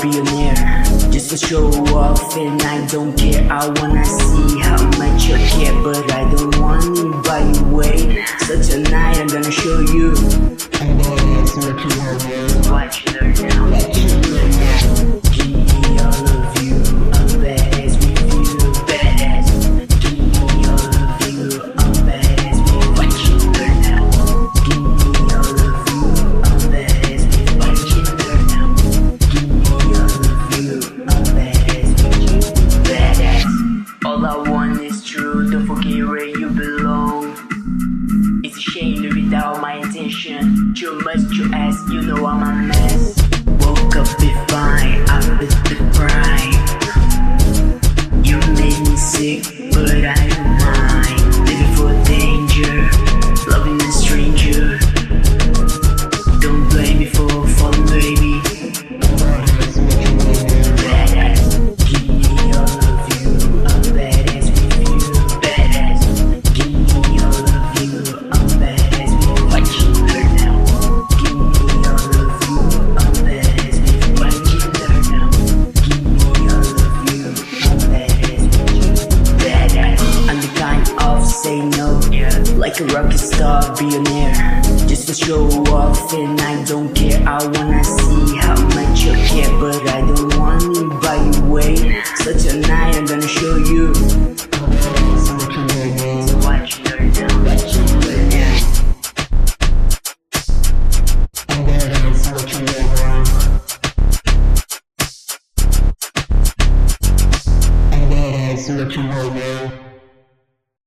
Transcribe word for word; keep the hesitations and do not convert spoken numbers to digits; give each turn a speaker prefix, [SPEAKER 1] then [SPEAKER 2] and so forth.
[SPEAKER 1] billionaire. Just to show off and I don't care. I wanna see how much you care, but I don't want to buy you away. So tonight I'm gonna show you what you learn now. What you learn now. Give me all of you, I'm badass with you, badass. Give me all of you, I'm badass with what you learn now. Give me all of you, I'm badass with what you learn now. Give me all of you, I'm badass with you, badass. All I want is true, don't forget where you belong. It's a shame to be without my intention. Too much to ask, you know I'm a mess. Woke up be fine, I with the pride. You made me sick, but I don't mind. Living for danger, loving a stranger. Don't blame me for falling, baby. Badass, give me all of you, I'm badass with you, badass. Give me all of you, I'm badass with what you learn now. Give me all of you, I'm badass with what you learn now. Give me all of you, I'm badass with you, badass. I'm the kind of say no, yeah, like a rocket star billionaire. Just to show off and I don't care. I wanna see how much you care, but I don't want to buy you away. So tonight I'm gonna show you what you learn now. What you learn now. I'm badass, what you learn now. I'm badass, what you learn now.